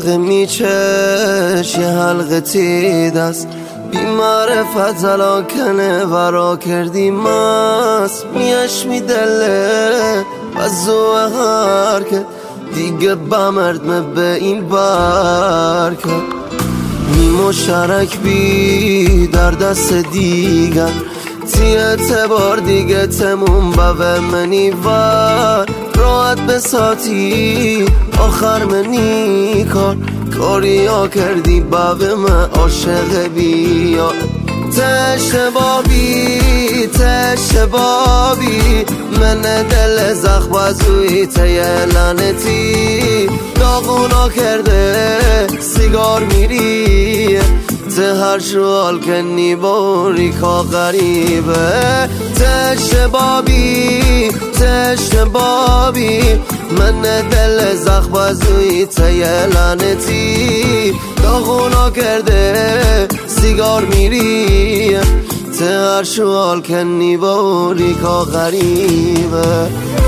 حلقه میچش یه حلقه تید است بی معرفت علاکنه ورا کردی مست میش میدله و زوه حرکت دیگه بمرد به این برکت می مشترک بی در دست دیگر تی اعتبار دیگه تموم به منی ور راحت بساتی آخر منی کاری ها کردی به من عاشق بیا تشبابی من دل زخم ازوی تیه لعنتی داغونا کرده سیگار میری ته هر شوال کنی باری کا غریبه تشبابی من دل زخم ازوی تیه لعنتی داغونا کرده سیگار میری ته هر شوال کنی باری کا غریبه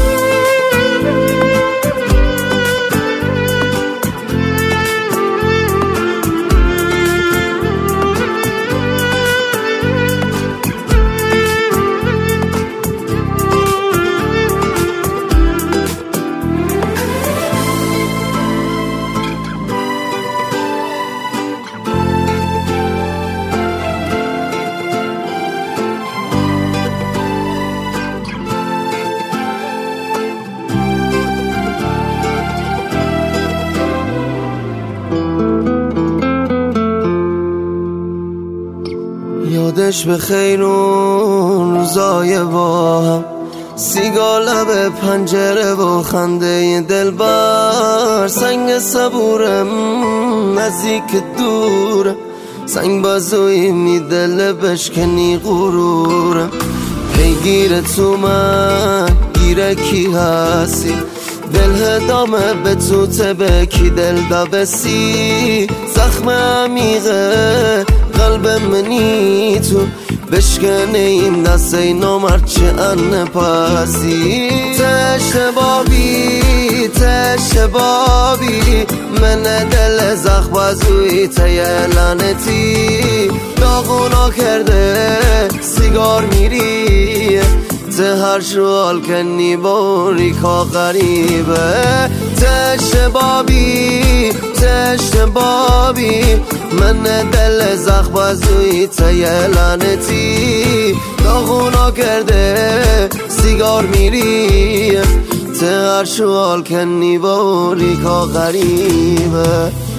یادش به خیر اون روزای با هم سیگار لب پنجره و خنده دلبر سنگ صبورم نزدیک دورم سنگ بازوی میدل بشکنی غرورم پیگیر تو من گیره کی هستی دل هدامه به تو تبه کی دل دابسی زخم عمیقه قلب منی تو بشکنه این دست ای نامرد چه ان پسی تشبابی من دل زخم ازوی تیه لعنتی داغونا کرده سیگار میری ته هر شوال کنی باری کا غریبه تشبابی من دل زخم ازوی تیه لعنتی داغونا کرده سیگار میری ته هر شوال کنی باری کا غریبه